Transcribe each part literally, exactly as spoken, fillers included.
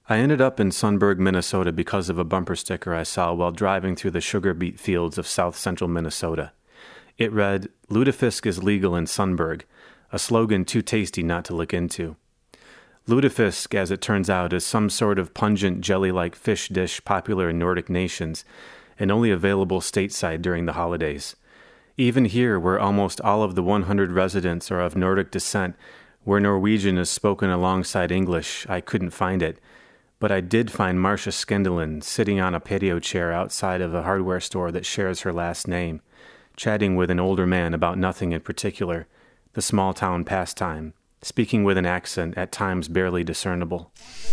I ended up in Sunburg, Minnesota because of a bumper sticker I saw while driving through the sugar beet fields of south central Minnesota. It read, "Lutefisk is legal in Sunburg," a slogan too tasty not to look into. Lutefisk, as it turns out, is some sort of pungent jelly-like fish dish popular in Nordic nations and only available stateside during the holidays. Even here, where almost all of the one hundred residents are of Nordic descent, where Norwegian is spoken alongside English, I couldn't find it. But I did find Marcia Skendelin sitting on a patio chair outside of a hardware store that shares her last name, chatting with an older man about nothing in particular, the small-town pastime, speaking with an accent at times barely discernible.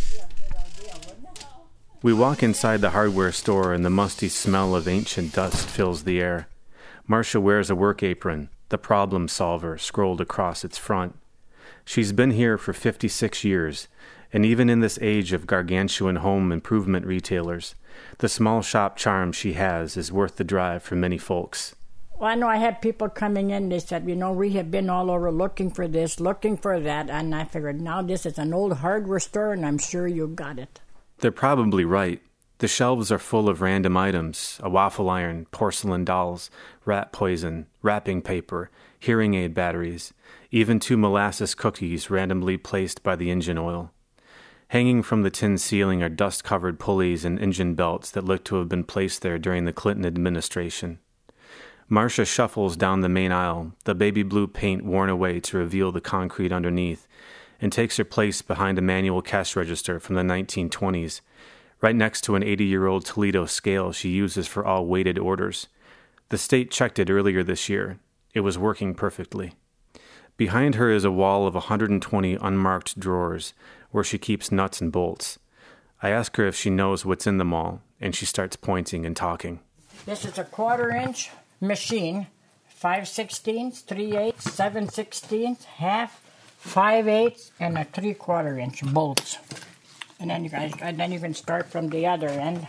We walk inside the hardware store and the musty smell of ancient dust fills the air. Marcia wears a work apron, the problem solver scrolled across its front. She's been here for fifty-six years, and even in this age of gargantuan home improvement retailers, the small shop charm she has is worth the drive for many folks. Well, I know I had people coming in, they said, you know, we have been all over looking for this, looking for that, and I figured, now this is an old hardware store, and I'm sure you got it. They're probably right. The shelves are full of random items, a waffle iron, porcelain dolls, rat poison, wrapping paper, hearing aid batteries, even two molasses cookies randomly placed by the engine oil. Hanging from the tin ceiling are dust-covered pulleys and engine belts that look to have been placed there during the Clinton administration. Marcia shuffles down the main aisle, the baby blue paint worn away to reveal the concrete underneath, and takes her place behind a manual cash register from the nineteen twenties, right next to an eighty-year-old Toledo scale she uses for all weighted orders. The state checked it earlier this year. It was working perfectly. Behind her is a wall of one hundred twenty unmarked drawers, where she keeps nuts and bolts. I ask her if she knows what's in them all, and she starts pointing and talking. This is a quarter-inch machine, five sixteenths, three eighths, seven sixteenths, half, five eighths, and a three-quarter inch bolts. And then you guys, and then you can start from the other end.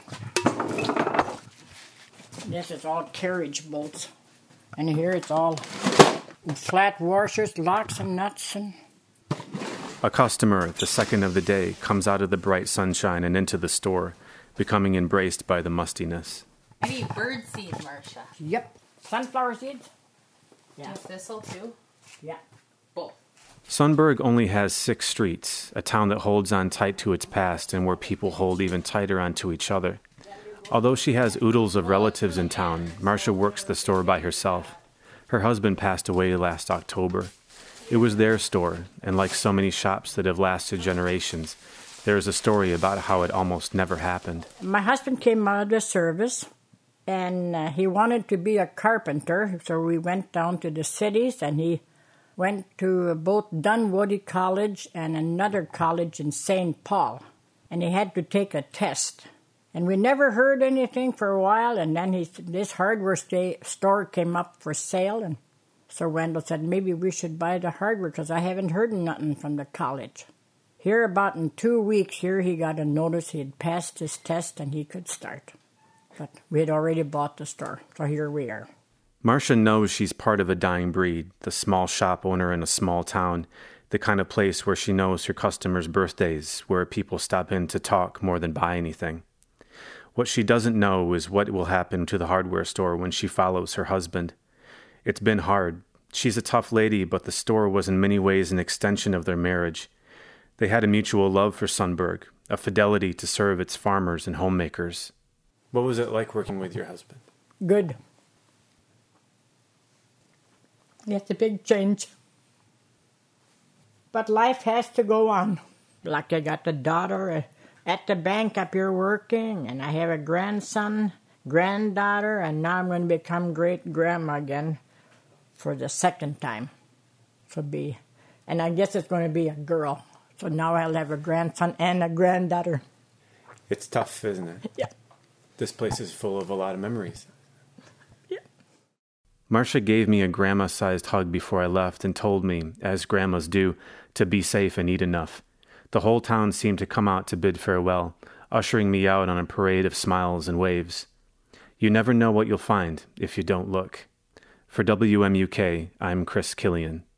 This is all carriage bolts, and here it's all flat washers, locks, and nuts, and. A customer, the second of the day, comes out of the bright sunshine and into the store, becoming embraced by the mustiness. I need bird seed, Marcia. Yep. Sunflower seeds? Yeah. And thistle, too? Yeah. Both. Sunburg only has six streets, a town that holds on tight to its past and where people hold even tighter onto each other. Although she has oodles of relatives in town, Marcia works the store by herself. Her husband passed away last October. It was their store, and like so many shops that have lasted generations, there is a story about how it almost never happened. My husband came out of the service, and uh, he wanted to be a carpenter, so we went down to the cities, and he went to both Dunwoody College and another college in Saint Paul, and he had to take a test. And we never heard anything for a while, and then he, this hardware sta- store came up for sale, and so Wendell said, maybe we should buy the hardware because I haven't heard nothing from the college. Here, about in two weeks, here he got a notice he had passed his test and he could start. But we had already bought the store, so here we are. Marcia knows she's part of a dying breed, the small shop owner in a small town, the kind of place where she knows her customers' birthdays, where people stop in to talk more than buy anything. What she doesn't know is what will happen to the hardware store when she follows her husband. It's been hard. She's a tough lady, but the store was in many ways an extension of their marriage. They had a mutual love for Sunburg, a fidelity to serve its farmers and homemakers. What was it like working with your husband? Good. It's a big change. But life has to go on. Like I got a daughter at the bank up here working, and I have a grandson, granddaughter, and now I'm going to become great-grandma again for the second time. So be, and I guess it's going to be a girl. So now I'll have a grandson and a granddaughter. It's tough, isn't it? Yeah. This place is full of a lot of memories. Yeah. Marcia gave me a grandma-sized hug before I left and told me, as grandmas do, to be safe and eat enough. The whole town seemed to come out to bid farewell, ushering me out on a parade of smiles and waves. You never know what you'll find if you don't look. For W M U K, I'm Chris Killian.